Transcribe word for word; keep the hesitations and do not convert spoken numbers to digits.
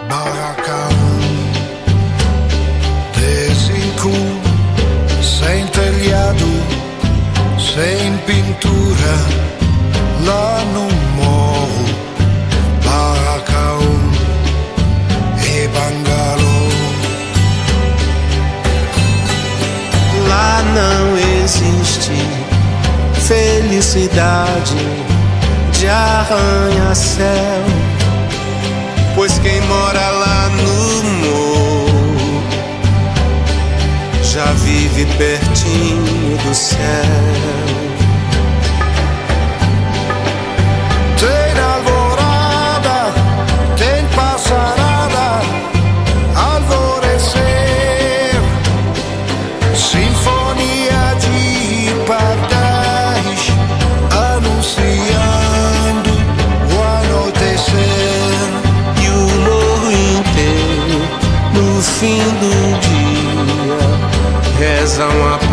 Barracão de cinco, sem telhado, sem pintura, lá no morro. Barracão e bangalô. Lá não existe felicidade de arranha-céu, pois quem mora lá no morro já vive pertinho do céu. Tem alvorada, tem passarada, alvorecer, sinfonia de pardais, anunciando o anoitecer. E o morro inteiro, no fim do dia, reza uma